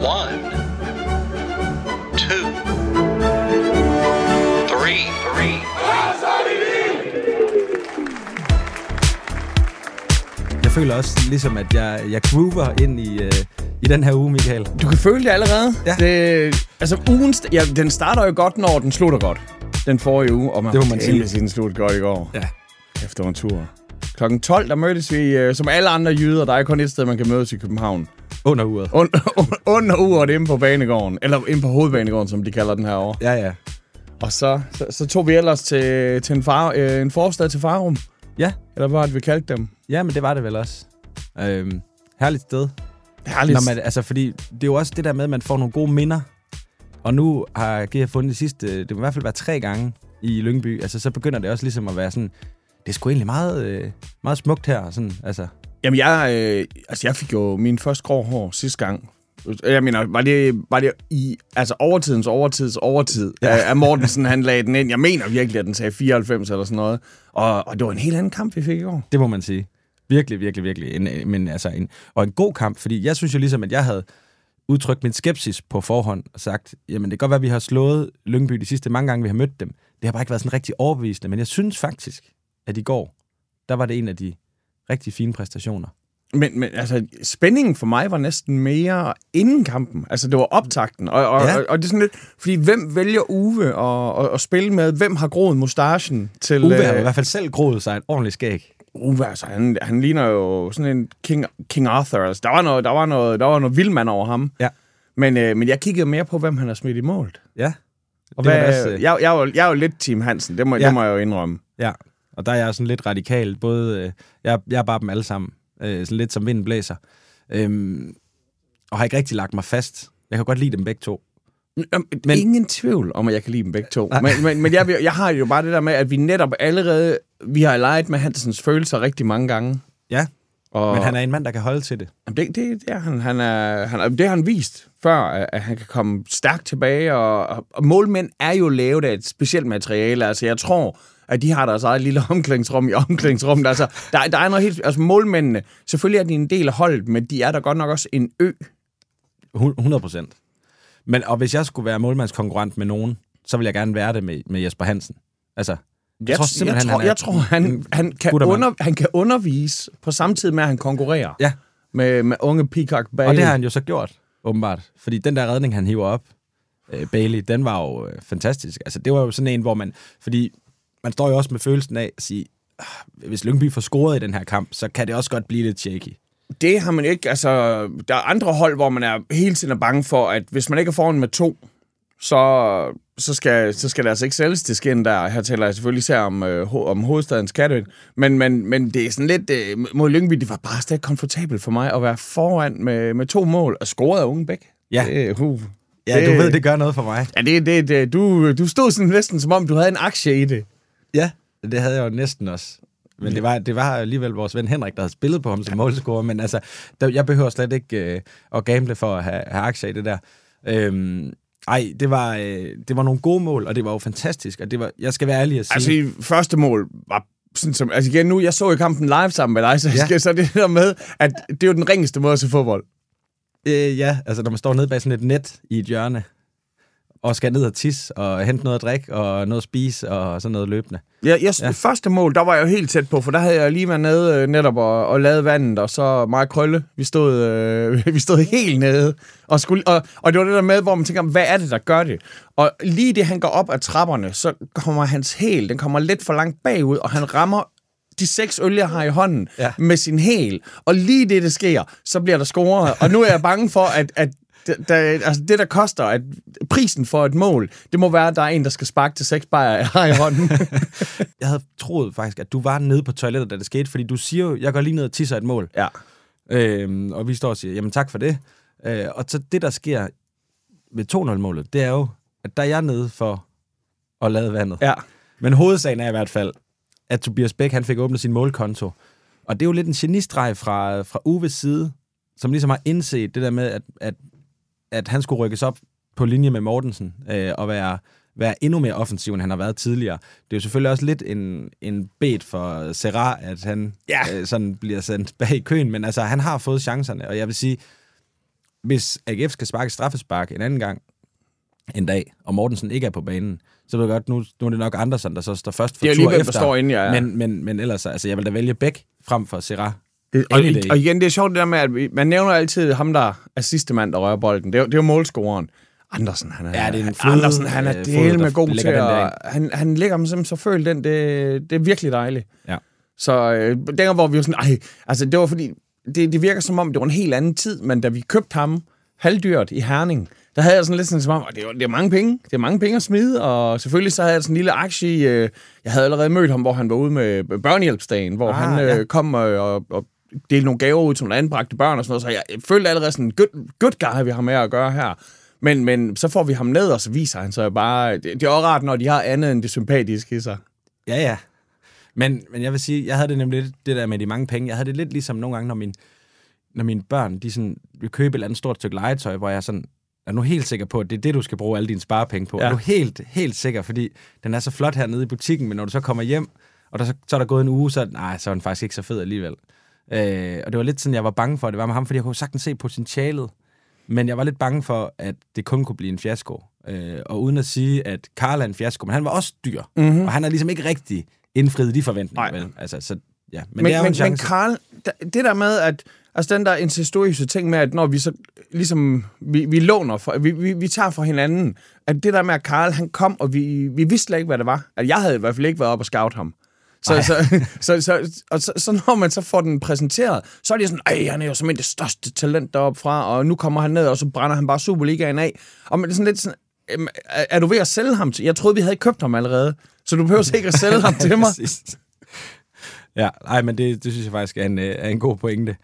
1, 2, 3. Jeg føler også ligesom, at jeg groover ind i den her uge, Michael. Du kan føle det allerede. Ja. Den starter jo godt, når den slutter godt. Den forrige uge, og det må man sige. Den sluttede godt i går. Ja. Efter en tur. Klokken 12, der mødtes vi, som alle andre jyder. Der er kun et sted, man kan mødes i København. Under uret. Under uret inde på banegården. Eller inde på hovedbanegården, som de kalder den her over. Ja. Og så tog vi ellers til en forstad til Farum. Ja. Eller hvad vi kaldte dem? Ja, men det var det vel også. Herligt sted. Herligt. Fordi det er jo også det der med, at man får nogle gode minder. Og nu har jeg fundet det sidste, det må i hvert fald være 3 gange i Lyngby. Altså, så begynder det også ligesom at være sådan, det er sgu egentlig meget, meget smukt her. Sådan, altså. Jamen, jeg fik jo min første grå hår sidste gang. Jeg mener, var det i overtidens overtid, at Mortensen, han lagde den ind. Jeg mener virkelig, at den sagde 94 eller sådan noget. Og det var en helt anden kamp, vi fik i år. Det må man sige. Virkelig, virkelig, virkelig. En god kamp, fordi jeg synes jo ligesom, at jeg havde udtrykt min skepsis på forhånd og sagt, jamen det kan godt være, at vi har slået Lyngby de sidste mange gange, vi har mødt dem. Det har bare ikke været sådan rigtig overbevisende, men jeg synes faktisk, at i går, der var det en af de rigtig fine præstationer. Men altså, spændingen for mig var næsten mere inden kampen. Altså, det var optakten. Og det er sådan lidt, fordi hvem vælger Uwe at spille med? Hvem har groet mustachen til... Uwe har i hvert fald selv groet sig et ordentligt skæg. Uwe, altså, han ligner jo sådan en King Arthur. Altså, der var noget vildmand over ham. Ja. Men jeg kiggede mere på, hvem han har smidt i målet. Ja. Og jeg er jo lidt Team Hansen, det må jeg jo indrømme. Ja, og der er jeg sådan lidt radikal. Både, jeg er bare dem alle sammen. Sådan lidt som vinden blæser. Og har ikke rigtig lagt mig fast. Jeg kan godt lide dem begge to. Men ingen tvivl om, at jeg kan lide dem begge to. Men jeg har jo bare det der med, at vi netop allerede... Vi har leget med Hansens følelser rigtig mange gange. Ja, men han er en mand, der kan holde til det. Det er han. Det har han vist før, at han kan komme stærkt tilbage. Og målmænd er jo lavet af et specielt materiale. Altså, jeg tror, at de har deres eget lille omklædningsrum i omklædningsrummet. Altså, der er noget helt... Altså, målmændene, selvfølgelig er de en del af holdet, men de er der godt nok også en ø. 100%. Og hvis jeg skulle være målmandskonkurrent med nogen, så vil jeg gerne være det med Jesper Hansen. Altså, jeg tror, han kan undervise på samtidig med, at han konkurrerer med unge Peacock Bailey. Og det har han jo så gjort, åbenbart. Fordi den der redning, han hiver op, Bailey, den var jo fantastisk. Altså, det var jo sådan en, hvor man... Fordi man står jo også med følelsen af at sige, hvis Lyngby får scoret i den her kamp, så kan det også godt blive lidt shaky. Det har man ikke. Altså, der er andre hold, hvor man er hele tiden bange for, at hvis man ikke er foran med 2, så skal det altså ikke sælges til skin der. Her taler jeg selvfølgelig især om hovedstadens Katøen. Men det er sådan lidt... mod Lyngby, det var bare stadig komfortabelt for mig at være foran med 2 mål og scoret af Ungebæk. Ja. Ja, du ved, det gør noget for mig. Ja, du stod sådan næsten, som om du havde en aktie i det. Ja, det havde jeg jo næsten også. Men det var alligevel vores ven Henrik, der havde spillet på ham som målscorer. Men altså, jeg behøver slet ikke at gamble for at have aktier i det der. Det var nogle gode mål, og det var jo fantastisk. Og det var, jeg skal være ærlig at sige... Altså, i første mål var sådan som... Altså igen, nu, jeg så i kampen live sammen med dig, så det der med, at det er jo den ringeste måde at se fodbold. Ja, altså når man står nede bag sådan et net i et hjørne, og skal ned og tisse, og hente noget at drikke, og noget at spise, og sådan noget løbende. Første mål, der var jeg jo helt tæt på, for der havde jeg lige været nede netop og lavet vandet, og så meget krølle. Vi stod helt nede. Og det var det der med, hvor man tænker, hvad er det, der gør det? Og lige det, han går op ad trapperne, så kommer hans hæl, den kommer lidt for langt bagud, og han rammer de 6 øl, jeg har i hånden, med sin hæl. Og lige det sker, så bliver der scoret. Og nu er jeg bange for, at det, der koster, at prisen for et mål, det må være, at der er en, der skal sparke til 6 bajer, jeg har i hånden. Jeg havde troet faktisk, at du var nede på toilettet, da det skete, fordi du siger jo, jeg går lige ned og tisser et mål. Ja. Og vi står og siger, jamen tak for det. Og så det, der sker ved 2-0-målet, det er jo, at der er jeg nede for at lade vandet. Ja. Men hovedsagen er i hvert fald, at Tobias Bæk, han fik åbnet sin målkonto. Og det er jo lidt en genistreg fra Uves side, som ligesom har indset det der med, at han skulle rykkes op på linje med Mortensen og være endnu mere offensiv, end han har været tidligere. Det er jo selvfølgelig også lidt en bed for Serra, at han sådan bliver sendt bag i køen, men altså, han har fået chancerne, og jeg vil sige, hvis AGF skal sparke straffespark en anden gang en dag, og Mortensen ikke er på banen, så ved jeg godt, nu er det nok Andersen, der så står først for tur efter. Det er lige, hvem der står inde, ja. Men ellers, altså, jeg vil da vælge Bæk frem for Serra. Og igen, det er sjovt det der med, at man nævner altid ham, der er sidste mand, der rører bolden. Det er jo målscoren. Andersen, han er del med god til at... Han lægger dem simpelthen så følt den. Det er virkelig dejligt. Ja. Så dengang, hvor vi var sådan... altså det var fordi... Det virker som om, det var en helt anden tid, men da vi købte ham halvdyrt i Herning, der havde jeg sådan lidt sådan som om, det er mange penge. Det er mange penge at smide, og selvfølgelig så havde jeg sådan en lille aktie. Jeg havde allerede mødt ham, hvor han var ude med børnehjælpsdagen, hvor han kom og delte nogle gaver ud til nogle anbragte børn og sådan noget, så jeg følte allerede sådan, good guy, vi har med at gøre her. Men så får vi ham ned, og så viser han sig bare... Det er også rart, når de har andet end det sympatiske i sig. Ja. Men jeg vil sige, jeg havde det nemlig lidt, det der med de mange penge. Jeg havde det lidt ligesom nogle gange, når mine børn, de sådan vil købe et eller andet stort stykke legetøj, hvor jeg sådan, er nu helt sikker på, at det er det, du skal bruge alle dine sparepenge på. Ja. Er du helt sikker, fordi den er så flot hernede i butikken, men når du så kommer hjem, og så er der gået en uge, så er den faktisk ikke så fed alligevel. Og det var lidt sådan, jeg var bange for, at det var med ham, fordi jeg kunne sagtens se potentialet. Men jeg var lidt bange for, at det kun kunne blive en fiasko. Og uden at sige, at Karl er en fiasko, men han var også dyr. Og han er ligesom ikke rigtig indfriet de forventninger. Vel? Altså, så, ja. Men Karl, det der med, at altså den der incestuøse ting med, at når vi så ligesom, vi låner, for, vi tager fra hinanden, at det der med, at Karl, han kom, og vi vidste slet ikke, hvad det var. At jeg havde i hvert fald ikke været op og scout ham. Så når man så får den præsenteret, så er det sådan, han er jo simpelthen det største talent deroppe fra, og nu kommer han ned, og så brænder han bare Superligaen af. Og man er sådan lidt sådan, er du ved at sælge ham til? Jeg troede, vi havde købt ham allerede, så du behøver ikke at sælge ham til mig. Ja, men det synes jeg faktisk er en god pointe.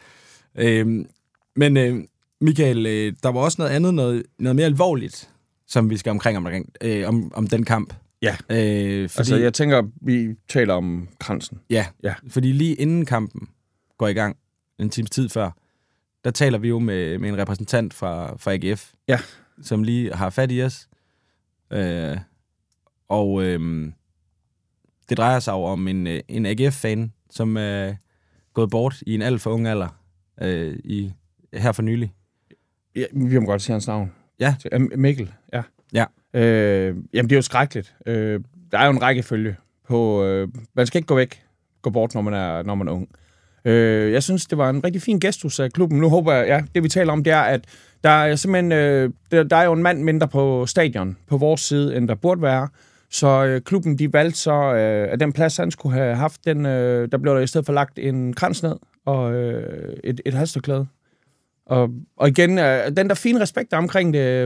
Men Michael, der var også noget andet, noget mere alvorligt, som vi skal omkring om den kamp. Ja, fordi, altså jeg tænker, vi taler om Kransen. Ja, fordi lige inden kampen går i gang, en times tid før, der taler vi jo med en repræsentant fra AGF, som lige har fat i os. Det drejer sig jo om en AGF-fan, som er gået bort i en alt for ung alder her for nylig. Ja, vi må godt sige hans navn. Ja. Mikkel, ja. Jamen, det er jo skrækkeligt. Der er jo en rækkefølge på... man skal ikke gå bort, når man er ung. Jeg synes, det var en rigtig fin gestus af klubben. Nu håber jeg, det vi taler om, det er, at der er simpelthen... der er jo en mand mindre på stadion på vores side, end der burde være. Så klubben, de valgte så, at den plads, han skulle have haft, der blev der i stedet for lagt en krans ned og et halstørklæde. Og igen, den der fine respekt der omkring det...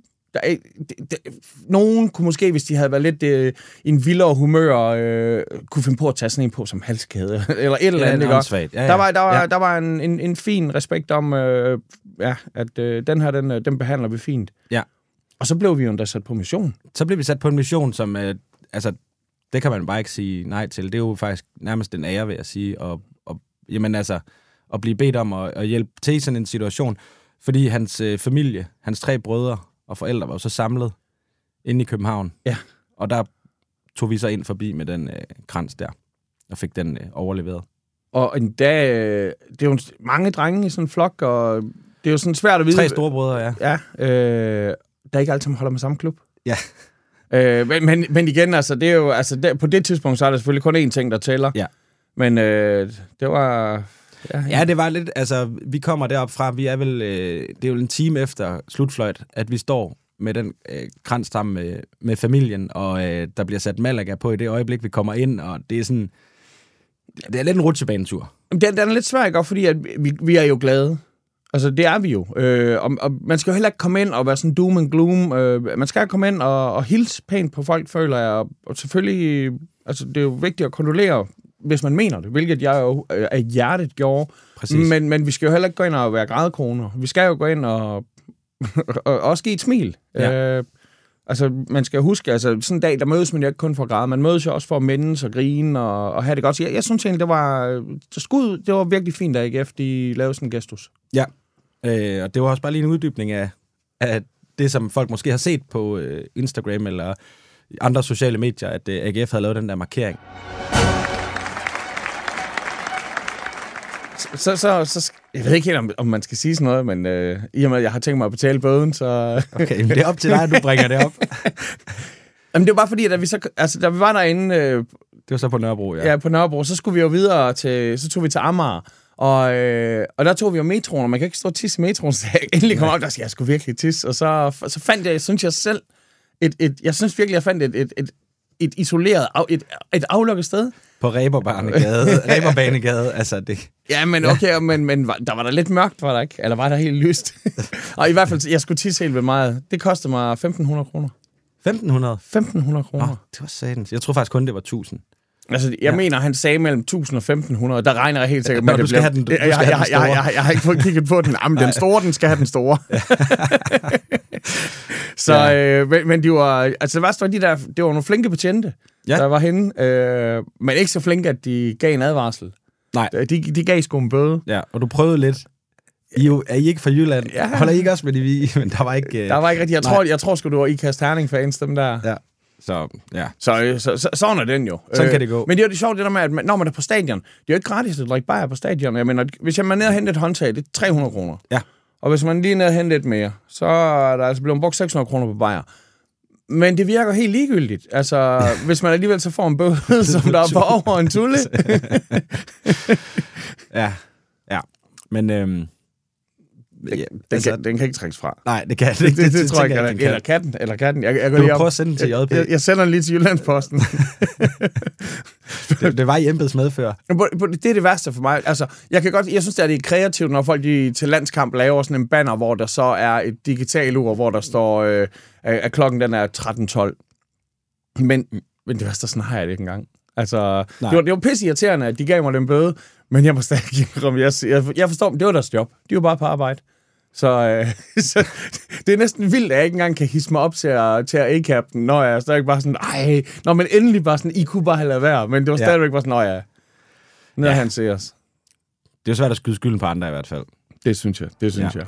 nogen kunne måske, hvis de havde været lidt i en vildere humør, kunne finde på at tage sådan en på som halskæde, eller et eller andet. Der var en fin respekt om, at den her, den behandler vi fint. Ja. Og så blev vi jo endda sat på mission. Så blev vi sat på en mission, som, altså, det kan man bare ikke sige nej til. Det er jo faktisk nærmest en ære, vil jeg sige, og jamen altså, at blive bedt om at hjælpe til i sådan en situation, fordi hans familie, hans 3 brødre og forældre var jo så samlet inde i København. Ja. Og der tog vi så ind forbi med den krans der, og fik den overleveret. Og endda, det er jo mange drenge i sådan en flok, og det er jo sådan svært at vide... 3 store brødre, ja. Ja, der ikke altid holder med samme klub. Ja. Men igen, altså, det er jo, altså, på det tidspunkt, så er der selvfølgelig kun én ting, der tæller. Ja. Men det var... Ja, det var lidt, altså, vi kommer derop fra, vi er vel, det er jo en time efter slutfløjt, at vi står med den krans sammen med familien, og der bliver sat Malaga på i det øjeblik, vi kommer ind, og det er sådan, det er lidt en rutsjebanetur. Den er lidt svær, ikke? Fordi at vi er jo glade. Altså, det er vi jo. Og man skal jo heller ikke komme ind og være sådan doom and gloom. Man skal komme ind og hilse pænt på folk, føler jeg. Og selvfølgelig, altså, det er jo vigtigt at kondolere, hvis man mener det, hvilket jeg jo af hjertet gjorde. Præcis. Men vi skal jo heller ikke gå ind og være grædekroner. Vi skal jo gå ind og også give et smil. Ja. Altså, man skal huske, altså sådan en dag, der mødes man jo ikke kun for at græde. Man mødes jo også for at mindes og grine og have det godt. Så jeg synes egentlig, det var virkelig fint, at AGF de lavede sådan en gestus. Ja, og det var også bare lige en uddybning af det, som folk måske har set på Instagram eller andre sociale medier, at AGF havde lavet den der markering. så jeg ved ikke helt, om man skal sige sådan noget, men i og med, at jeg har tænkt mig at betale bøden, så... Okay, men det er op til dig, at du bringer det op. Jamen, det var bare fordi, at da vi var derinde... Det var så på Nørrebro, ja. Ja, på Nørrebro. Så skulle vi jo videre så tog vi til Amager. Og der tog vi jo metroen, og man kan ikke stå og tisse i metroen, så jeg endelig kom op, der sagde, jeg skulle virkelig tisse. Og så fandt jeg selv, jeg synes virkelig, jeg fandt et isoleret, et aflukket sted. På Reberbanegade, altså det... Ja, men okay, men der var der lidt mørkt, var der ikke? Eller var der helt lyst? Og i hvert fald, jeg skulle tisse helt vildt meget. Det kostede mig 1.500 kroner. 1.500? 1.500 kroner. Det var satans. Jeg tror faktisk kun, det var 1.000. Altså, jeg mener, han sagde mellem 1.000 og 1.500. Der regner jeg helt sikkert med, du skal have den store. Jeg har ikke fået kigget på den. Jamen, den store, den skal have den store. Så, men de var... Altså, hvad stod de der... Det var nogle flinke betjente, der var henne. Men ikke så flinke, at de gav en advarsel. Nej. De gav sgu en bøde. Ja, og du prøvede lidt. Er I ikke fra Jylland? Ja. Holder I ikke også med de vi? Men der var ikke... Der var ikke rigtig... Jeg tror sgu, du var Ikast Herning-fans, dem der. Ja. Så, ja. Så sådan er den jo. Sådan kan det gå. Men det er jo det sjovt, det der med, at når man er på stadion, det er jo ikke gratis at drikke bajer på stadion. Jeg mener, hvis man er nede og hente et håndtag, det er 300 kroner. Ja. Og hvis man lige er nede og hente et mere, så er der altså blevet brugt 600 kroner på bajer. Men det virker helt ligegyldigt. Altså, hvis man alligevel så får en bøde, som der er på over en tulle. Ja. Men... Den kan ikke trækkes fra. Nej, det kan det tror jeg ikke. Eller katten. Jeg kan prøve at sende den til JP. Jeg sender den lige til Jyllandsposten. det var i embedsmedfører. Det er det værste for mig. Altså, jeg synes, det er kreativt, når folk til landskamp laver sådan en banner, hvor der så er et digital ur, hvor der står, at klokken den er 13.12. Men det værste, sådan har jeg det ikke engang. Altså, det var pisse irriterende, at de gav mig den bøde, men jeg må stadig jeg forstår dem, det var deres job. De var bare på arbejde. Så det er næsten vildt, at jeg ikke engang kan hisse mig op til at A-cap den, når jeg er stadig bare sådan, når man endelig bare sådan, I kunne bare have lavet være, men det var stadigvæk bare sådan, når han ser os. Det er jo svært at skyde skylden på andre i hvert fald. Det synes jeg. 1, 2, 3.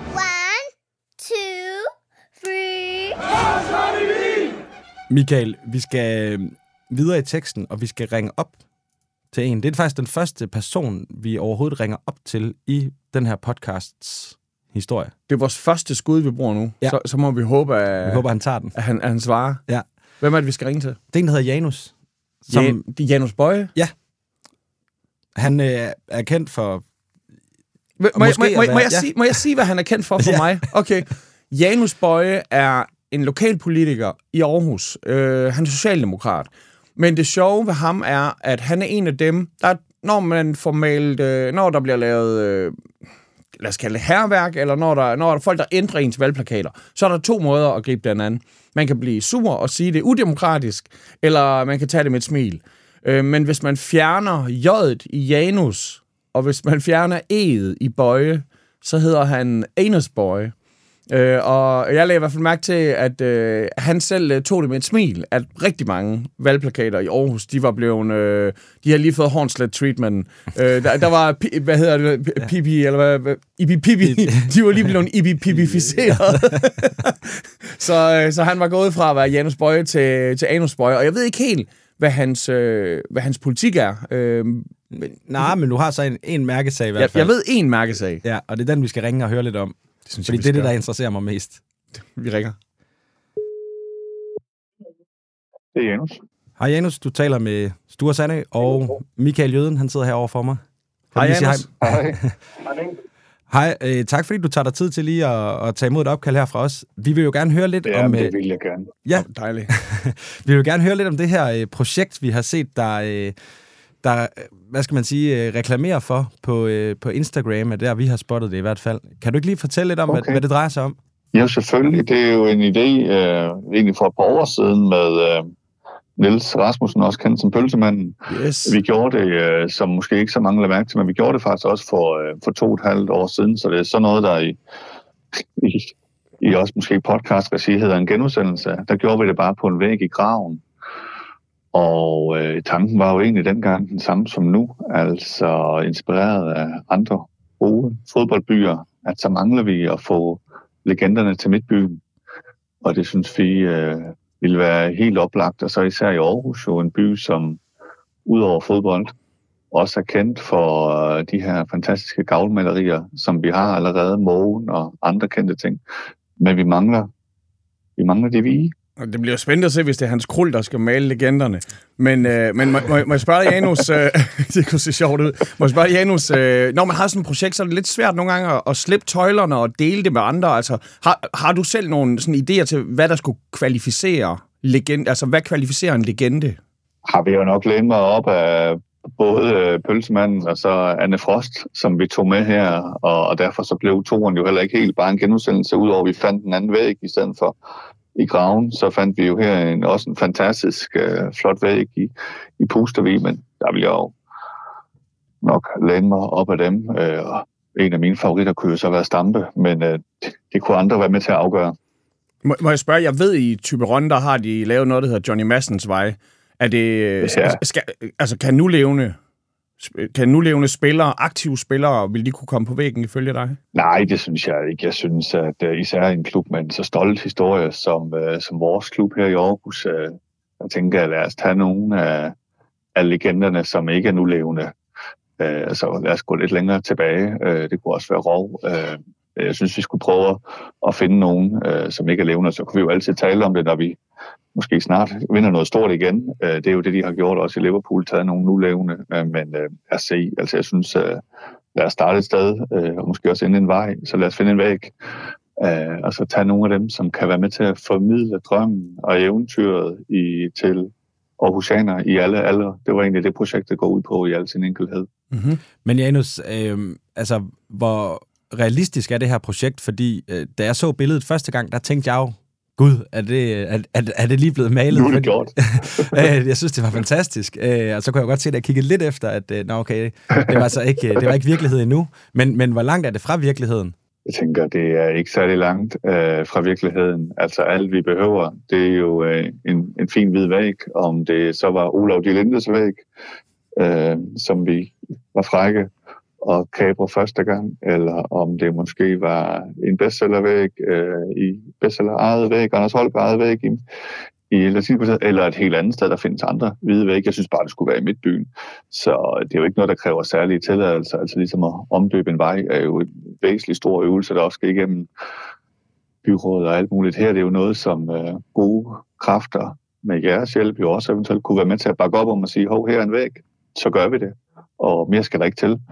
Michael, vi skal videre i teksten, og vi skal ringe op til en. Det er faktisk den første person, vi overhovedet ringer op til i den her podcasts historie. Det er vores første skud, vi bruger nu. Ja. Så må vi håbe, at han tager den. At han svarer. Ja. Hvem er det, vi skal ringe til? Det er en, der hedder Janus. Janus Bøje? Ja. Han er kendt for... Må jeg sige, hvad han er kendt for mig? Okay. Janus Bøje er en lokalpolitiker i Aarhus. Han er socialdemokrat. Men det sjove ved ham er, at han er en af dem, der, når der bliver lavet, lad os kalde det hærværk, eller når der er folk, der ændrer ens valgplakater, så er der 2 måder at gribe den anden. Man kan blive sur og sige, det er udemokratisk, eller man kan tage det med et smil. Men hvis man fjerner J'et i Janus, og hvis man fjerner E'et i Bøje, så hedder han Anus Bøje. Og jeg lagde i hvert fald mærke til, at han selv tog det med et smil, at rigtig mange valgplakater i Aarhus, de var blevet, de har lige fået Hornslet treatment. Der var, hvad hedder det, pipi, eller hvad, ibi-pipi, de var lige blevet ibi-pipificeret. så han var gået fra at være Janus Bøje til Anus Bøje, og jeg ved ikke helt, hvad hans politik er. Men du har så en mærkesag i hvert fald. Jeg ved en mærkesag. Ja, og det er den, vi skal ringe og høre lidt om. Fordi det er det, der interesserer mig mest. Vi ringer. Det er Janus. Hej Janus, du taler med Sture Sandø, og Michael Jøden, han sidder herovre for mig. Hej Janus. Hej, tak fordi du tager dig tid til lige at tage imod et opkald her fra os. Vi vil jo gerne høre lidt om... det vil jeg gerne. Ja, dejligt. Vi vil gerne høre lidt om det her projekt, vi har set, der hvad skal man sige, reklamerer for på Instagram, at der vi har spottet det i hvert fald. Kan du ikke lige fortælle lidt om, hvad det drejer sig om? Ja, selvfølgelig. Det er jo en idé, egentlig for et par år siden, med Niels Rasmussen, også kendt som Pølsemanden. Yes. Vi gjorde det, som måske ikke så mange lader mærke til, men vi gjorde det faktisk også for 2,5 år siden, så det er sådan noget, der i også måske podcast-regi hedder en genudsendelse. Der gjorde vi det bare på en væg i graven. Og tanken var jo egentlig dengang den samme som nu, altså inspireret af andre gode fodboldbyer, at så mangler vi at få legenderne til midtbyen. Og det synes vi ville være helt oplagt, og så især i Aarhus, jo en by, som udover fodbold også er kendt for de her fantastiske gavlmalerier, som vi har allerede, Mågen og andre kendte ting. Men vi mangler det vige. Det bliver spændende at se, hvis det er Hans Krul, der skal male legenderne. Men må jeg spørge dig, Janus, det kunne se sjovt ud. Må jeg spørge dig, Janus, når man har sådan et projekt, så er det lidt svært nogle gange at slippe tøjlerne og dele det med andre. Altså, har du selv nogle sådan idéer til, hvad der skulle kvalificere legende? Altså, hvad kvalificerer en legende? Har vi jo nok lænet mig op af både Pølsemanden og så Anne Frost, som vi tog med her, og derfor så blev toren jo heller ikke helt bare en genudsendelse, udover at vi fandt en anden væg i stedet for i graven, så fandt vi jo her også en fantastisk flot væg i Pustervig, men der vil jeg jo nok læne mig op af dem. En af mine favoritter kunne jo så være Stampe, men det kunne andre være med til at afgøre. Må jeg spørge, jeg ved i Thyborøn, der har de lavet noget, der hedder Johnny Madsens Vej. Er det, kan nu levende spillere, aktive spillere, vil de kunne komme på væggen ifølge dig? Nej, det synes jeg ikke. Jeg synes, at især en klub med en så stolt historie som vores klub her i Aarhus, jeg tænker, at lad os tage nogle af legenderne, som ikke er nu levende. Så lad os gå lidt længere tilbage. Det kunne også være Rov. Jeg synes, vi skulle prøve at finde nogen, som ikke er levende, så kunne vi jo altid tale om det, når vi måske snart vinder noget stort igen. Det er jo det, de har gjort også i Liverpool, taget nogle nu levende, men at se, altså jeg synes, lad os starte et sted, og måske også ende en vej, så lad os finde en væg, og så tage nogle af dem, som kan være med til at formidle drømmen og eventyret til Aarhusianer i alle aldre. Det var egentlig det, projektet går ud på i al sin enkelhed. Mm-hmm. Men Janus, altså, hvor realistisk er det her projekt? Fordi da jeg så billedet første gang, der tænkte jeg jo, Gud, er det lige blevet malet? Nu er det gjort. Jeg synes, det var fantastisk. Og så kunne jeg godt se, at jeg kiggede lidt efter, at det var altså ikke, det var ikke virkelighed endnu. Men hvor langt er det fra virkeligheden? Jeg tænker, det er ikke særlig langt fra virkeligheden. Altså alt vi behøver, det er jo en fin hvid væg. Om det så var Olav de Lindes væg, som vi var frække og kabre første gang, eller om det måske var en bestsellervæg i bestseller eget væg, Anders Holk eget væg i Latinpartiet, eller et helt andet sted, der findes andre hvide væg. Jeg synes bare, det skulle være i midtbyen. Så det er jo ikke noget, der kræver særlige tilladelser. Altså ligesom at omdøbe en vej er jo en væsentlig stor øvelse, der også skal igennem byrådet og alt muligt. Her det er jo noget, som gode kræfter med jeres hjælp jo også eventuelt kunne være med til at bakke op om og sige, hov, her er en væg, så gør vi det. Og mere skal der ikke til.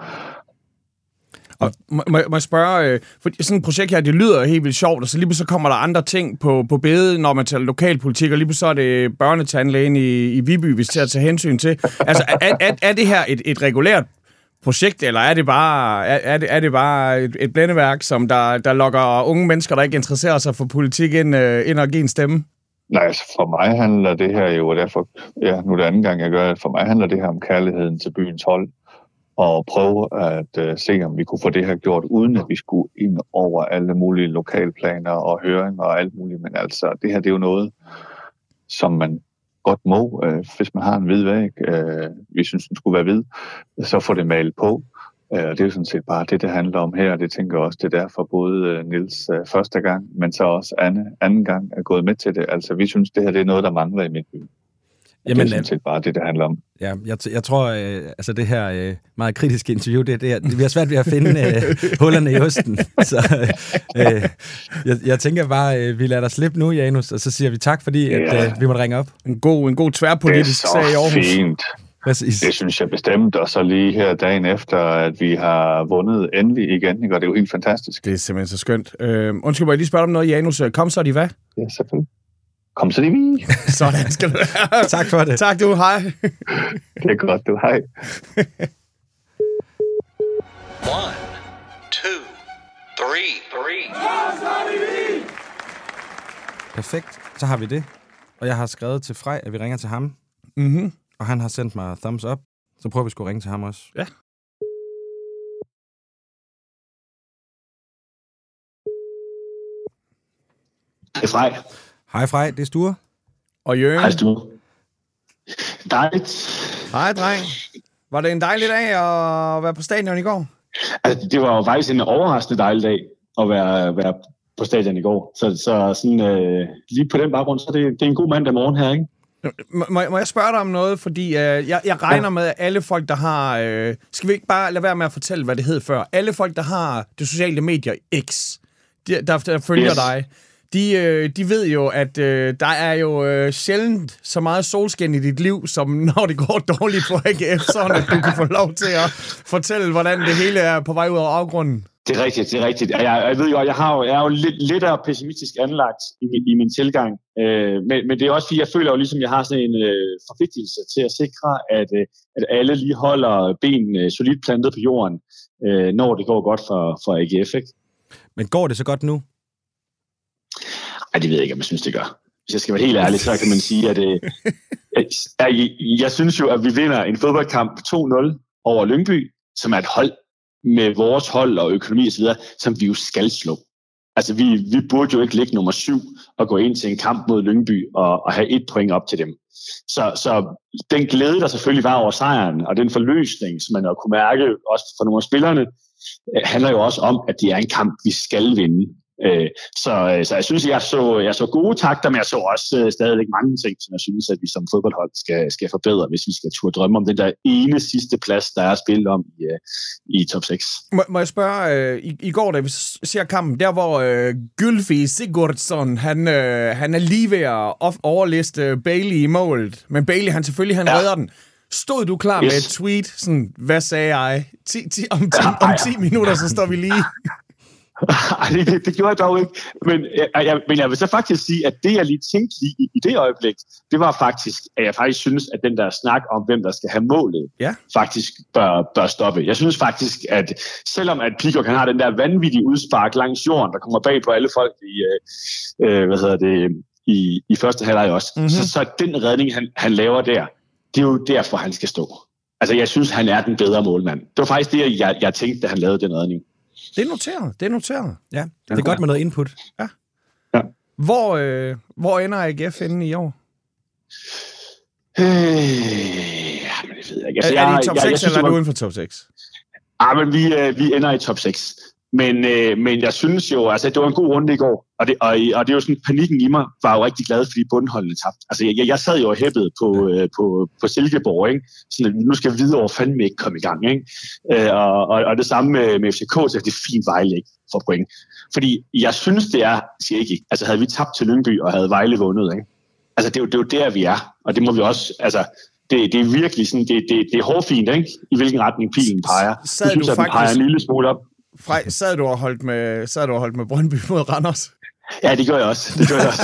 Og må jeg spørge, for sådan et projekt her, det lyder helt vildt sjovt, og så lige så kommer der andre ting på bedet, når man taler lokalpolitik, og lige så er det børnetandlægen i Viby, vi skal tage hensyn til. Altså, er det her et regulært projekt, eller er det bare et blændeværk, som der lokker unge mennesker, der ikke interesserer sig for politik, ind og give en stemme? Nej, altså for mig handler det her jo, og derfor, nu er det anden gang, jeg gør det, for mig handler det her om kærligheden til byens hold, og prøve at se, om vi kunne få det her gjort, uden at vi skulle ind over alle mulige lokalplaner og høringer og alt muligt. Men altså, det her det er jo noget, som man godt må, hvis man har en hvid væg. Vi synes, den skulle være hvid, så får det malet på. Og det er jo sådan set bare det handler om her, og det tænker jeg også, det er derfor både Niels første gang, men så også Anne anden gang er gået med til det. Altså, vi synes, det her det er noget, der mangler i midtbyen. Jamen, det er sådan set bare det handler om. Ja, jeg tror, altså det her meget kritiske interview, det bliver svært ved at finde hullerne i osten. Så jeg tænker bare, vi lader dig slippe nu, Janus, og så siger vi tak, fordi at, vi måtte ringe op. En god tværpolitisk sag i Aarhus. Det er så fint. Præcis. Det synes jeg bestemt, og så lige her dagen efter, at vi har vundet endelig igen, ikke? Og det er jo helt fantastisk. Det er simpelthen så skønt. Undskyld, må jeg lige spørge om noget, Janus? Kom så de hvad? Ja, selvfølgelig. Kom så de vi. Sådan skal du være. Tak for det. Tak du, hej. Det er godt, du, hej. 1, 2, 3. Perfekt, så har vi det. Og jeg har skrevet til Frej, at vi ringer til ham. Mhm. Og han har sendt mig thumbs up. Så prøver vi sgu at ringe til ham også. Ja. Hej Frej. Hej Frej, det er Sture. Og Jørgen. Hej Sture. Dejligt. Hej dreng. Var det en dejlig dag at være på stadion i går? Altså, det var jo faktisk en overraskende dejlig dag at være på stadion i går. Så sådan, lige på den baggrund, så det er en god mandag morgen her, ikke? Må jeg spørge dig om noget? Fordi jeg regner med, at alle folk, der har... skal vi ikke bare lade være med at fortælle, hvad det hed før? Alle folk, der har det sociale medier X, der følger dig, de ved jo, at der er jo sjældent så meget solskin i dit liv, som når det går dårligt på AGF, sådan at du kan få lov til at fortælle, hvordan det hele er på vej ud af afgrunden. Det er rigtigt. Jeg ved godt, jeg er jo lidt pessimistisk anlagt i min tilgang, men det er også fordi, jeg føler jo ligesom, jeg har sådan en forpligtelse til at sikre, at alle lige holder benene solidt plantet på jorden, når det går godt for AGF, ikke? Men går det så godt nu? Ej, det ved jeg ikke, om jeg synes, det gør. Hvis jeg skal være helt ærlig, så kan man sige, at jeg synes jo, at vi vinder en fodboldkamp 2-0 over Lyngby, som er et hold med vores hold og økonomi osv., som vi jo skal slå. Altså, vi burde jo ikke ligge nummer 7 og gå ind til en kamp mod Lyngby og have 1 point op til dem. Så den glæde, der selvfølgelig var over sejren, og den forløsning, som man jo kunne mærke også for nogle af spillerne, handler jo også om, at det er en kamp, vi skal vinde. Så jeg synes, jeg så gode takter, men jeg så også stadigvæk mange ting, som jeg synes, at vi som fodboldhold skal forbedre, hvis vi skal turde drømme om den der ene sidste plads, der er spillet om i top 6. Må jeg spørge, i går, da vi ser kampen, der hvor Gylfi Sigurdsson, han er lige ved at overliste Bailey i målet, men Bailey, han redder den. Stod du klar med et tweet, sådan, hvad sagde jeg? Om 10 minutter, så står vi lige... det gjorde jeg dog ikke. Men jeg vil så faktisk sige, at det, jeg lige tænkte lige i det øjeblik, det var faktisk, at jeg faktisk synes, at den der snak om, hvem der skal have målet, faktisk bør stoppe. Jeg synes faktisk, at selvom at Peacock han har den der vanvittige udspark langs jorden, der kommer bag på alle folk i første halvleg også, så den redning, han laver der, det er jo derfor, han skal stå. Altså, jeg synes, han er den bedre målmand. Det var faktisk det, jeg tænkte, da han lavede den redning. Det er noteret. Ja, det er godt med noget input. Ja. Hvor ender AGF inde i år? Men det ved jeg ikke. Altså, er det i top 6, eller er du uden for top 6? Men vi ender i top 6. Men jeg synes jo, altså det var en god runde i går, og det er jo sådan, panikken i mig var jo rigtig glad, fordi bundholdene tabte. Altså jeg sad jo og hæppede på Silkeborg, ikke? Sådan, nu skal Hvidovre fandme ikke komme i gang, ikke? Og det samme med FCK, så det er fint Vejle ikke for point. Fordi jeg synes, det er, siger ikke, altså havde vi tabt til Lyngby og havde Vejle vundet, ikke? Altså det er jo der, vi er, og det må vi også, altså det er virkelig sådan, det er hårfint, ikke? I hvilken retning pilen peger. Jeg synes, at den peger en lille smule op. Frej, sad du og holdt med Brøndby mod Randers? Ja, det gør jeg også.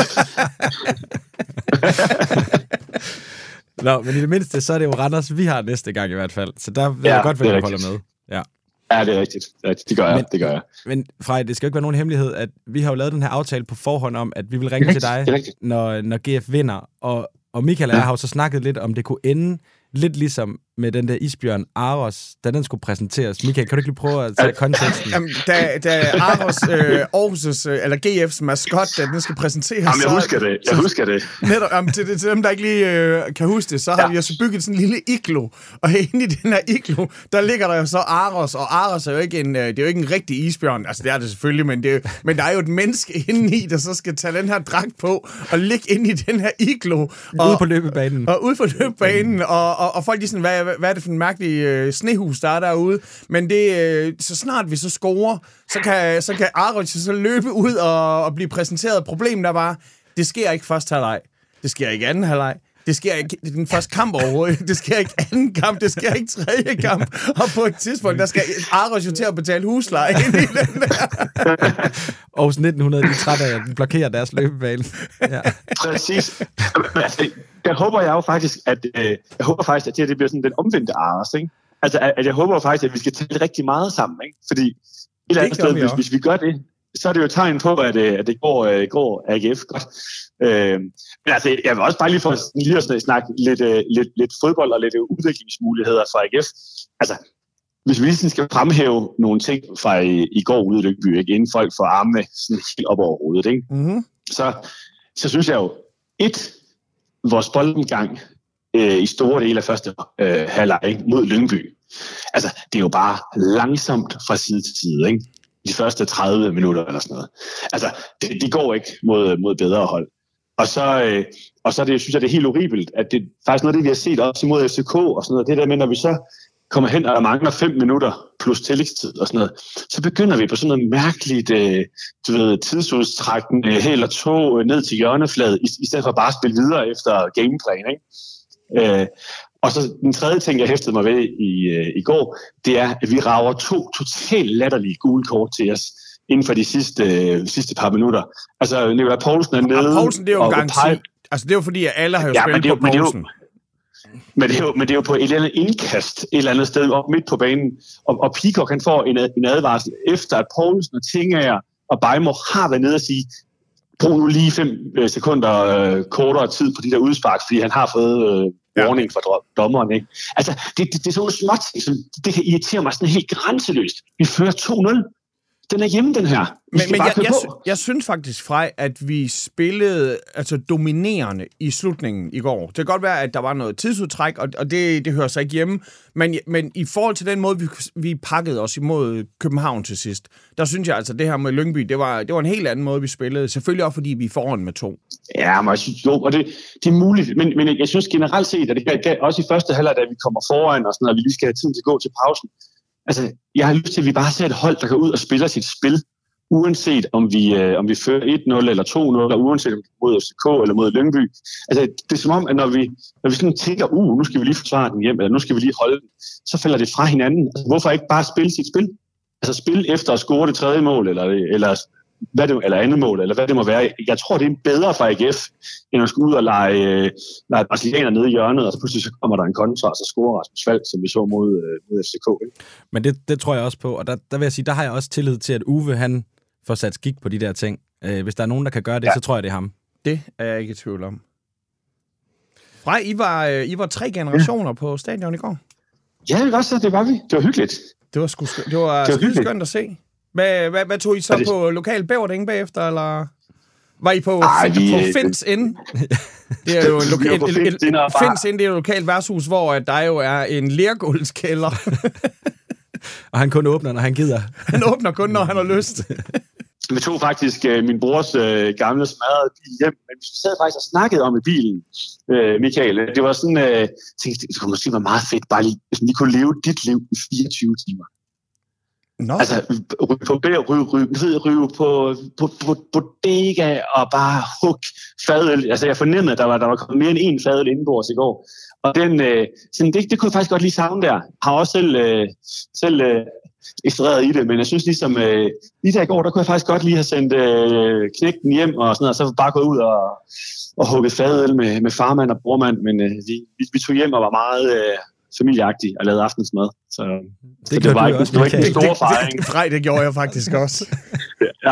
Nå, men i det mindste, så er det jo Randers, vi har næste gang i hvert fald. Så der vil jeg godt være, at holder med. Ja, det er rigtigt. Det gør jeg. Men Frej, det skal jo ikke være nogen hemmelighed, at vi har jo lavet den her aftale på forhånd om, at vi vil ringe til dig, når GF vinder. Og Michael og jeg har jo så snakket lidt om, det kunne ende lidt ligesom med den der isbjørn Aros, da den skulle præsenteres. Michael, kan du ikke lige prøve at tage konteksten? Jamen, da Aros, Aarhus' eller GF's maskot, da den skal præsenteres... Jamen, jeg husker det. Netop, til dem, der ikke lige kan huske det, så har vi jo så bygget sådan en lille iglo, og inde i den her iglo, der ligger der jo så Aros, og Aros er jo ikke det er jo ikke en rigtig isbjørn, altså det er det selvfølgelig, men der er jo et menneske inde i, der så skal tage den her dragt på, og ligge inde i den her iglo. Ude på løbebanen. Og ude på løbebanen, og folk de sådan, hvad er det for en mærkelig snehus, der er derude? Men så snart vi så scorer, så kan Aros så løbe ud og blive præsenteret. Problemet er bare, det sker ikke første halvleg. Det sker ikke anden halvleg. Det sker ikke den første kamp overhovedet. Det sker ikke anden kamp. Det sker ikke tredje kamp. Og på et tidspunkt, der skal Aros jo til at betale husleje ind i den der. Aarhus 1900, de er trætte af at blokere deres løbebane. Ja. Præcis. Der håber jeg jo faktisk, at det bliver sådan den omvendte Aros, ikke? Altså, at jeg håber faktisk, at vi skal tale rigtig meget sammen, ikke? Fordi et eller andet sted, hvis vi gør det, så er det jo et tegn på, at det går AGF godt. Men altså, jeg vil også bare lige for lige at snakke lidt fodbold og lidt udviklingsmuligheder for AGF. Altså, hvis vi lige skal fremhæve nogle ting fra i går ude i Lyngby, ikke? Inden folk får armene sådan helt op over hovedet, ikke? Mm-hmm. Så synes jeg jo, vores boldomgang i store dele af første halvleg mod Lyngby. Altså, det er jo bare langsomt fra side til side, ikke? De første 30 minutter eller sådan noget. Altså, det går ikke mod bedre hold. Og så det, synes jeg, det er helt horribelt, at det faktisk noget af det, vi har set også imod FCK og sådan noget, det der med, når vi så kommer hen, og der mangler 5 minutter plus tillægstid og sådan noget, så begynder vi på sådan noget mærkeligt, tidsudstrækkende hæl og tog ned til hjørnefladet, i stedet for bare at spille videre efter gameplan, ikke? Og så den tredje ting, jeg hæftede mig ved i går, det er, at vi rager 2 totalt latterlige gule kort til os inden for de sidste par minutter. Altså, Nikolaj Poulsen er nede. Poulsen, det er jo en garanti. Altså, det er jo fordi, at alle har jo spillet på Poulsen. Men det er jo på et eller andet indkast, et eller andet sted op midt på banen. Og Peacock, han får en advarsel efter, at Poulsen og Tingager og Bejmo har været nede og sige, brug nu lige 5 sekunder kortere tid på de der udspark, fordi han har fået warning fra dommeren. Ikke? Altså, det er sådan noget småt, som det kan irritere mig sådan helt grænseløst. Vi fører 2-0. Den er hjemme, den her. Men jeg synes faktisk, Frej, at vi spillede dominerende i slutningen i går. Det kan godt være, at der var noget tidsudtræk, og det hører sig ikke hjemme. Men i forhold til den måde, vi pakkede os imod København til sidst, der synes jeg altså, det her med Lyngby, det var en helt anden måde, vi spillede. Selvfølgelig også, fordi vi er foran med 2. Ja, men jeg synes, og det er muligt. Men jeg synes generelt set, at det gav også i første halvleg, da vi kommer foran, og sådan noget, at vi lige skal have tid til at gå til pausen. Altså, jeg har lyst til, at vi bare ser et hold, der går ud og spiller sit spil, uanset om vi fører 1-0 eller 2-0, eller uanset om det er mod FCK eller mod Lyngby. Altså, det er som om, at når vi sådan tænker, nu skal vi lige forsvare den hjem, eller nu skal vi lige holde den, så falder det fra hinanden. Altså, hvorfor ikke bare spille sit spil? Altså, spille efter at score det 3. mål, eller andet mål, eller hvad det må være. Jeg tror, det er bedre for AGF, end at skulle ud og lege brasilianer nede i hjørnet, og så pludselig så kommer der en kontra, og så scorer Rasmus Falk, som vi så mod FCK. Ikke? Men det tror jeg også på, og der vil jeg sige, der har jeg også tillid til, at Uwe, han får sat skik på de der ting. Hvis der er nogen, der kan gøre det, så tror jeg, det er ham. Det er jeg ikke i tvivl om. Frej, I var 3 generationer på stadion i går. Ja, det var vi. Det var hyggeligt. Det var skønt at se. Hvad tog I så på lokal bæverding bagefter, eller var I på Fins Inn? Det er jo Fins Inn, det er jo lokalt værtshus, hvor der jo er en lergulvskælder. Og han kun åbner, når han gider. Han åbner kun, når han har lyst. Vi tog faktisk min brors gamle smadrede bil hjem, men vi sad faktisk og snakkede om i bilen, Michael. Det var sådan, det kunne måske være meget fedt, bare lige, hvis vi kunne leve dit liv i 24 timer. No. Altså, ryge på bodega og bare hug fadøl. Altså, jeg fornemmede, at der var kommet mere end 1 fadøl indenbords i går. Og det kunne jeg faktisk godt lige savne der. Har også selv ekstreret i det, men jeg synes ligesom, lige der i går, der kunne jeg faktisk godt lige have sendt knægten hjem og sådan noget, og så bare gået ud og hugget fadøl med farmand og brormand, men vi tog hjem og var meget familieagtig og lavede aftensmad. Så det var ikke en stor fejring. Nej, det gjorde jeg faktisk også. Ja.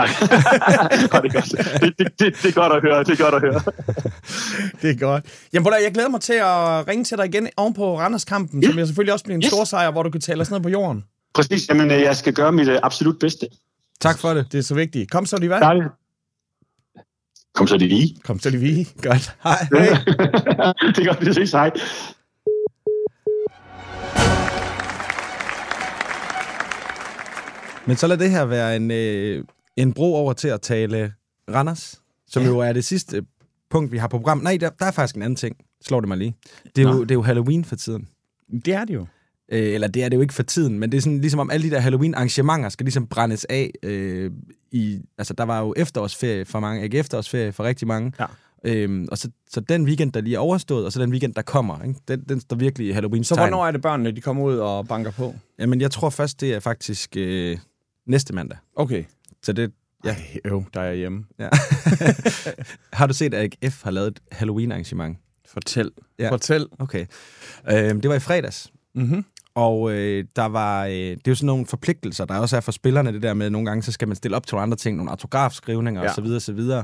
Det er godt at høre. Det er godt. Jamen, jeg glæder mig til at ringe til dig igen oven på Randers-kampen, som jeg selvfølgelig også bliver en stor sejr, hvor du kan tale os ned på jorden. Præcis. Jamen, jeg skal gøre mit absolut bedste. Tak for det. Det er så vigtigt. Kom så, de hvad? Kom så, de vi. Kom så, de vi. Godt. Hej. Det er godt, vi ses. Hej. Men så lad det her være en bro over til at tale Randers, som jo er det sidste punkt, vi har på programmet. Nej, der er faktisk en anden ting, slår det mig lige. Det er jo Halloween for tiden. Det er det jo. Eller det er det jo ikke for tiden, men det er sådan ligesom om alle de der Halloween-arrangementer skal ligesom brændes af. Altså, der var jo efterårsferie for mange, ikke efterårsferie for rigtig mange. Ja. Og så den weekend, der lige er overstået, og så den weekend, der kommer, ikke? Den står virkelig i Halloween-tegn. Så hvornår er det børnene, de kommer ud og banker på? Jamen, jeg tror først, det er faktisk næste mandag. Okay. Så det... Ja. Der er jeg hjemme. Ja. Har du set, at AGF har lavet et Halloween-arrangement? Fortæl. Okay. Det var i fredags. Mm-hmm. Og der var... det er jo sådan nogle forpligtelser, der også er for spillerne, det der med, nogle gange, så skal man stille op til nogle andre ting, nogle autografskrivninger osv.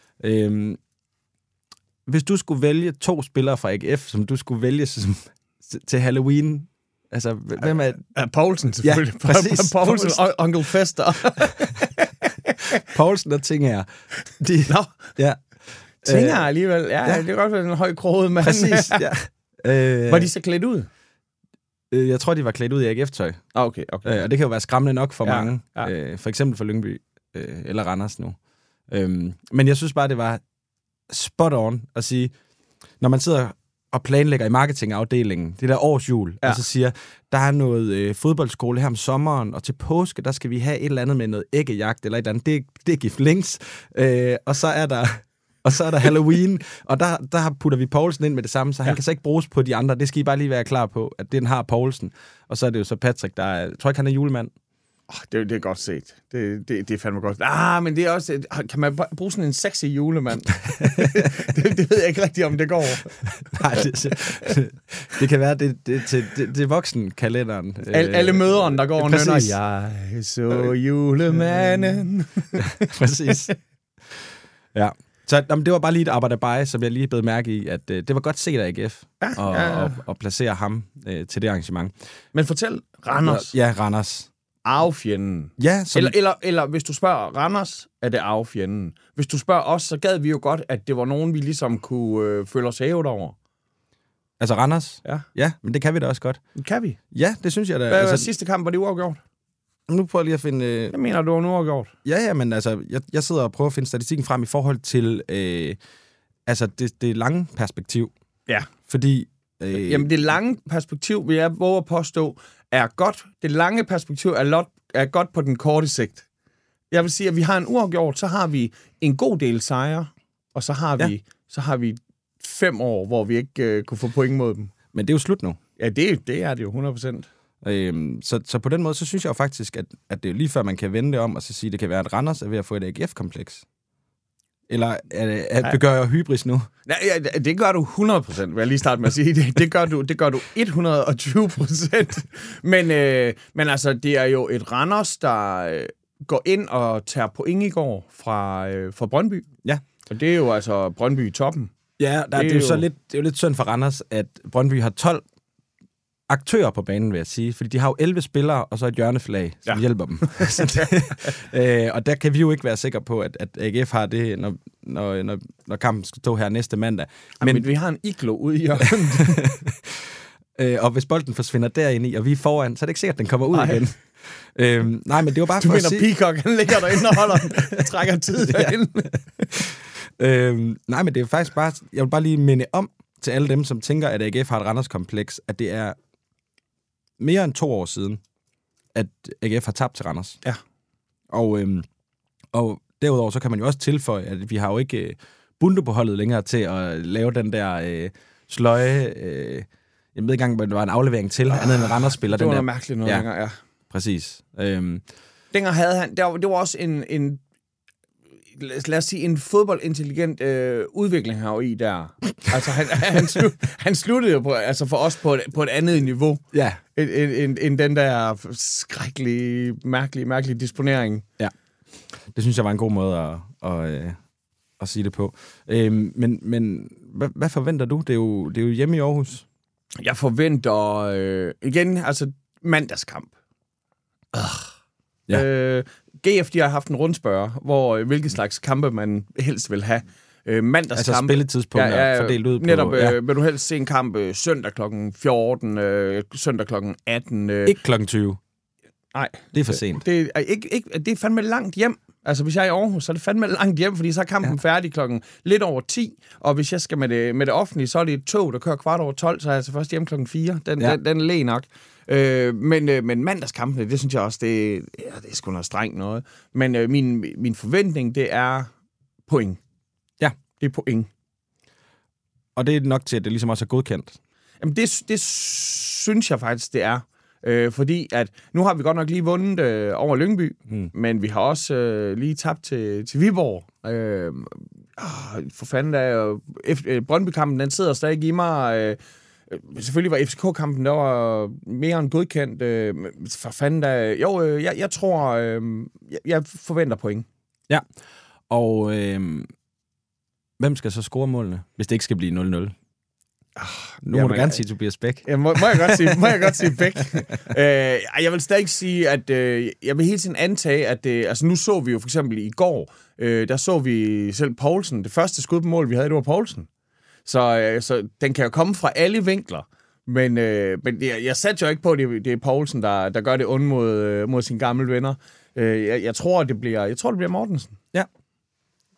Hvis du skulle vælge 2 spillere fra AGF, som du skulle vælge til Halloween, altså, hvem er... Poulsen, selvfølgelig. Ja, præcis. Poulsen og Onkel Fester. Poulsen og Tingager. Ja. Tingager alligevel. Ja, det er godt være en høj kroget mand. Præcis, ja. Var de så klædt ud? Jeg tror, de var klædt ud i AGF-tøj. Okay. Og det kan jo være skræmmende nok for mange. Ja. For eksempel for Lyngby eller Randers nu. Men jeg synes bare, det var... spot on at sige, når man sidder og planlægger i marketingafdelingen, det der årsjul, og så siger, der er noget fodboldskole her om sommeren, og til påske, der skal vi have et eller andet med noget æggejagt, eller et eller andet, det er gift links, og så er der Halloween, og der putter vi Poulsen ind med det samme, så han kan så ikke bruges på de andre. Det skal I bare lige være klar på, at den har Poulsen. Og så er det jo så Patrick, der er, jeg tror ikke, han er julemand. Det er godt set. Det er fandme godt. Men det er også... Kan man bruge sådan en sexy julemand? det ved jeg ikke rigtigt, om det går. Nej, det kan være, det er voksenkalenderen. Alle mødrene, der går og nynner. Jeg så julemanden. Præcis. Ja. Så det var bare lige et arbejderbej, som jeg lige blev mærke i, at det var godt set af AGF at placere ham til det arrangement. Men fortæl, Randers. Ja, Randers. Arvefjenden. Ja, eller hvis du spørger Randers, er det arvefjenden. Hvis du spørger os, så gad vi jo godt, at det var nogen, vi ligesom kunne føle os hævet over. Altså Randers? Ja. Ja, men det kan vi da også godt. Kan vi? Ja, det synes jeg da. Hvad var sidste kamp, var det uafgjort? Nu prøver jeg lige at finde... Jeg mener, du var uafgjort. Ja, men altså, jeg sidder og prøver at finde statistikken frem i forhold til det lange perspektiv. Ja. Fordi... Jamen, det lange perspektiv, vil jeg våge at påstå, er godt. Det lange perspektiv er godt på den korte sigt. Jeg vil sige, at vi har en uafgjort, så har vi en god del sejre, og så har vi 5 år, hvor vi ikke kunne få point mod dem. Men det er jo slut nu. Ja, det er det jo 100%. Så på den måde, så synes jeg jo faktisk, at det er lige før, man kan vende det om, og så sige, at det kan være, at Randers er ved at få et AGF-kompleks. Eller gør jeg hybris nu? Nej, det gør du 100%, vil jeg lige starte med at sige. Det gør du 120%. Men altså, det er jo et Randers, der går ind og tager point i går fra Brøndby. Ja. Og det er jo altså Brøndby i toppen. Ja, det er jo lidt synd for Randers, at Brøndby har 12 aktører på banen, vil jeg sige. Fordi de har jo 11 spillere, og så et hjørneflag, som hjælper dem. Og der kan vi jo ikke være sikre på, at AGF har det, når kampen skal stå her næste mandag. Men vi har en iglo ude i hjørnet. Og hvis bolden forsvinder derinde i, og vi er foran, så er det ikke sikkert, at den kommer ud igen. Nej, men det var bare for at sige... Du mener, Peacock, han ligger derinde og holder den, trækker tid derinde. Nej, men det er faktisk bare... Jeg vil bare lige minde om til alle dem, som tænker, at AGF har et Randers-kompleks, at det er mere end 2 år siden, at AGF har tabt til Randers. Ja. Og derudover, så kan man jo også tilføje, at vi har jo ikke Bundu på holdet længere til at lave den der sløje... jeg ved ikke engang, hvad det var en aflevering til, andet end en Randers-spiller. Det var noget mærkeligt noget længere, ja. Præcis. Dengang havde han... Det var også en lad os sige, en fodboldintelligent udvikling her i der. Altså, han sluttede jo for os på et andet niveau, end den der skrækkelige, mærkelige disponering. Ja, det synes jeg var en god måde at sige det på. Men hvad forventer du? Det er jo hjemme i Aarhus. Jeg forventer igen, altså mandagskamp. Ja. GF, de har haft en rundspørg, hvilke slags kampe man helst vil have. Mandagskamp. Altså spilletidspunkter fordelt ud på... Netop, vil du helst se en kamp søndag kl. 14, søndag kl. 18. Ikke kl. 20. Nej. Det er for sent. Det er fandme langt hjem. Altså, hvis jeg er i Aarhus, så er det fandme langt hjem, fordi så er kampen færdig klokken lidt over 10, og hvis jeg skal med det offentlige, så er det et tog, der kører 12:15, så er jeg altså først hjem klokken 4. Den er læg nok. Men mandagskampene, det synes jeg også, det er sgu noget strengt noget. Men min forventning, det er point. Ja. Det er point. Og det er nok til, at det ligesom også er godkendt. Jamen, det synes jeg faktisk, det er. Fordi at nu har vi godt nok lige vundet over Lyngby, men vi har også lige tabt til Viborg. For fanden da, Brøndby-kampen, den sidder stadig i mig. Selvfølgelig var FCK-kampen, der var mere end godkendt. For fanden da, jeg tror, jeg forventer point. Ja, og hvem skal så score målene, hvis det ikke skal blive 0-0? Nu må du gerne sige Tobias Bæk. Ja, må jeg godt sige Bæk. Jeg vil stadig sige, at jeg vil hele tiden antage, at altså nu så vi jo for eksempel i går, der så vi selv Poulsen. Det første skud på mål, vi havde, det var Poulsen. Så den kan jo komme fra alle vinkler. Men jeg satte jo ikke på, at det er Poulsen, der gør det ondt mod sine gamle venner. Jeg tror, det bliver Mortensen. Ja.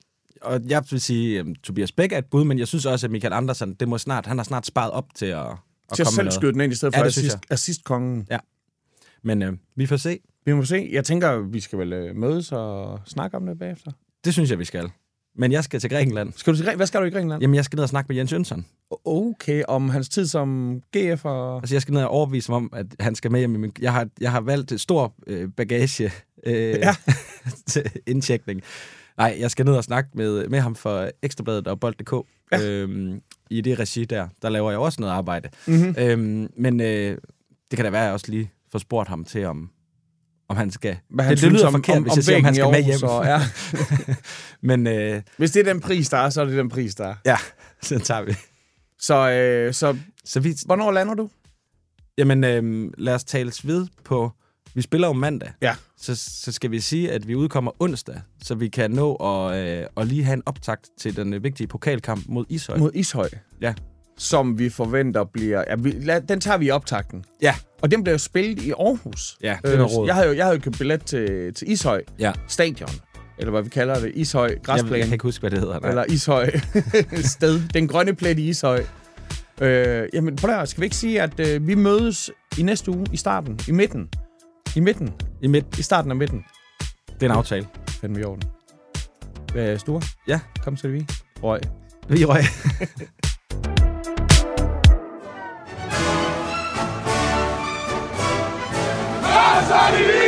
og jeg vil sige, Tobias Bæk er et bud, men jeg synes også, at Michael Andersen, han har snart sparet op til at til at selv skyde den ind, i stedet for assistkongen. Ja. Men vi får se. Vi må se. Jeg tænker, vi skal vel mødes og snakke om det bagefter. Det synes jeg, vi skal. Men jeg skal til Grækenland. Hvad skal du i Grækenland? Jamen, jeg skal ned og snakke med Jens Jønsson. Okay, om hans tid som GF og... Altså, jeg skal ned og overbevise ham om, at han skal med hjem. Jeg har valgt stor bagage til indtjekning. Nej, jeg skal ned og snakke med ham for Ekstrabladet og Bold.dk. Ja. I det regi der laver jeg også noget arbejde. Mm-hmm. Men det kan da være, at jeg også lige får spurgt ham til, om han skal... Det lyder forkert, hvis jeg siger, om han skal med hjem. Så, ja. Men, hvis det er den pris, der er, så er det den pris, der er. Ja, så tager vi. Så hvornår lander du? Jamen, lad os tales ved på... Vi spiller om mandag. Ja. Så skal vi sige, at vi udkommer onsdag, så vi kan nå at lige have en optakt til den vigtige pokalkamp mod Ishøj. Mod Ishøj? Ja. Som vi forventer bliver... Ja, den tager vi i optakten. Ja. Og den bliver spillet i Aarhus. Ja, det er råd. Jeg havde jo købt billet til Ishøj Stadion. Eller hvad vi kalder det. Ishøj græsplæne. Jeg kan ikke huske, hvad det hedder. Nej. Eller Ishøj sted. Den grønne plet i Ishøj. Jamen, prøv at, skal vi ikke sige, at vi mødes i næste uge i starten? I midten? I starten af midten. Det er en aftale. Fanden vi i orden. Sture? Ja. Kom så vi. Røg. Vi røg. That's